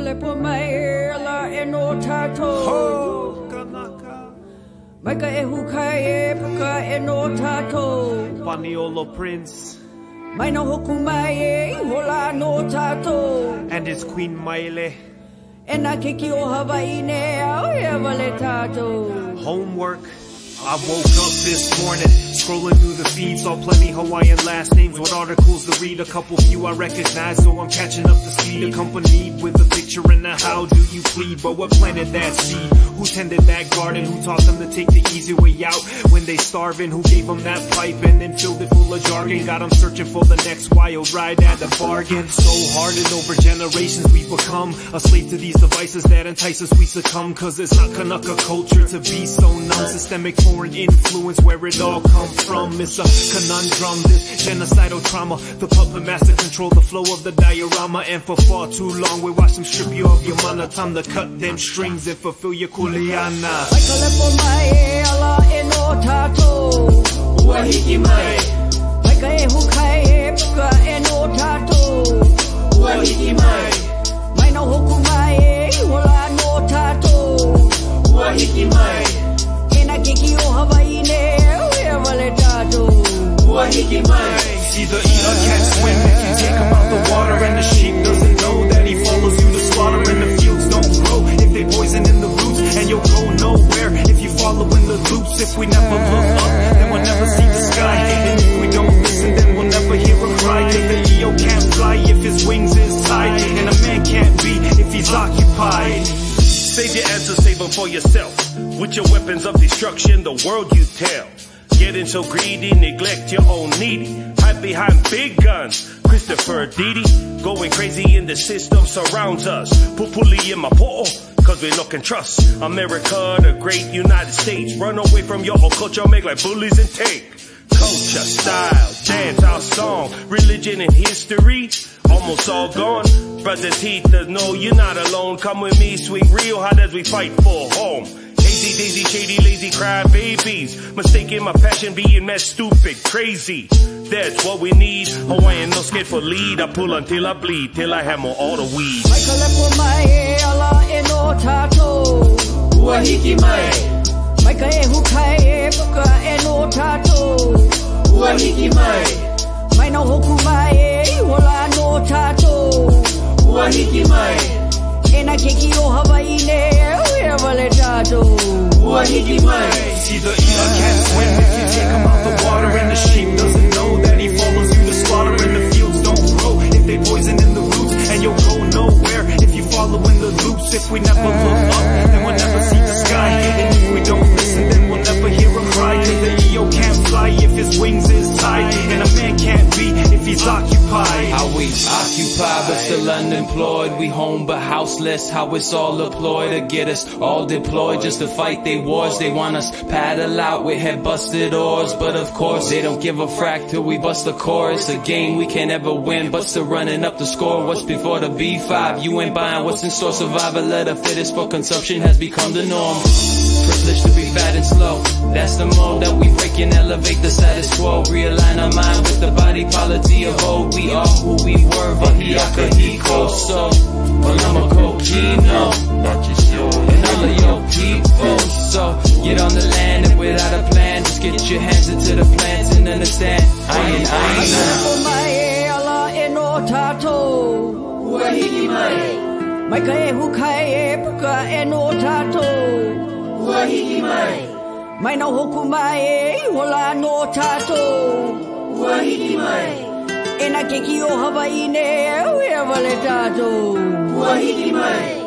lepo mai ala e no tato Maika e hukai e puka e no tato Paniolo Prince Mai no hoku mai e hola no tato and his queen Maile. E na keki o Hawaii ne au e wale tato Homework. I woke up this morning, scrolling through the feed, saw plenty Hawaiian last names. What articles to read, a couple few I recognize, so I'm catching up to speed. Accompanied with a picture and a how do you plead? But what planted that seed? Who tended that garden? Who taught them to take the easy way out when they starving? Who gave them that pipe and then filled it full of jargon? Got them searching for the next wild ride at the bargain. So hardened over generations we've become a slave to these devices that entice us, we succumb. Cause it's not Kanaka culture to be so numb. Systemic foreign influence where it all come from. It's a conundrum, this genocidal trauma. The puppet master control the flow of the diorama. And for far too long we watch them strip you of your mana. Time to cut them strings and fulfill your kuleana. Maika lepo mai e ala e no tato Uahiki mai, Maika e hukai e puka e no tato uahiki mai, Mai no hoku mai e hola no tato uahiki mai, E na keki o Hawaii ne au e wale tato uahiki mai. See the eater can't swim if you take him out the water, and the sheep doesn't know that he follows you to slaughter. And the fields don't grow if they poison in the roots, and you'll go nowhere if you follow in the loops. If we never look up, then we'll never see the sky, and if we don't listen, then we'll never hear him cry. Cause the EO can't fly if his wings is tied, and a man can't be if he's occupied. Save your answers, save them for yourself. With your weapons of destruction, the world you tell. Getting so greedy, neglect your own needy. Hide behind big guns. Christopher Didi, going crazy in the system surrounds us. Pupuli in my po, cause we look and trust America, the great United States. Run away from your own culture, make like bullies and take. Culture, style, dance, our song, religion and history, almost all gone. Brothers, heaters, no, you're not alone. Come with me, swing real hard as we fight for home. Hazy, daisy, shady, lazy, cry babies. Mistaking my passion, being mad, stupid, crazy. That's what we need. Hawaiian, no scared for lead. I pull until I bleed, till I hammer all the weed. Maika lepo mai e ala e no tato Uahiki mai, Maika e hukai e puka e no tato uahiki mai, Mai no hoku mai e hola no tato uahiki mai, E na keki o Hawaii ne au e wale tato uahiki mai. See the eater can't swim if you take him out the water, and the sheep doesn't know that he follows you to slaughter. And the fields don't grow if they poison in the roots, and you'll go nowhere if you follow in the loops. If we never look up, then we'll never see the sky, and if we don't listen, then we'll never hear him cry. Cause the EO can't fly if his wings is tied, and a man can't be if he's occupied. How we occupied but still unemployed. We home but houseless. How it's all deployed to get us all deployed just to fight they wars. They want us paddle out with head busted oars, but of course they don't give a frack till we bust the chorus. A game we can't ever win, but still running up the score. What's before the B5? You ain't buying what's in store. Survival of the fittest for consumption has become the norm. Privileged to be fat and slow. That's the mode that we break and elevate the status quo. Realign our mind with the body polity of old. We are who we were, Vahiaka Hiko. So, well, I'm a Kokino, and all of your people. So, get on the land and without a plan, just get your hands into the plants and understand. I ain't Lepo mai e ala e no tato Uahiki mai, Maika e hukai e puka e no tato uahiki mai, Mai no hoku mai e hola no tato uahiki mai, E na keki o Hawaii ne au e wale tato uahiki mai.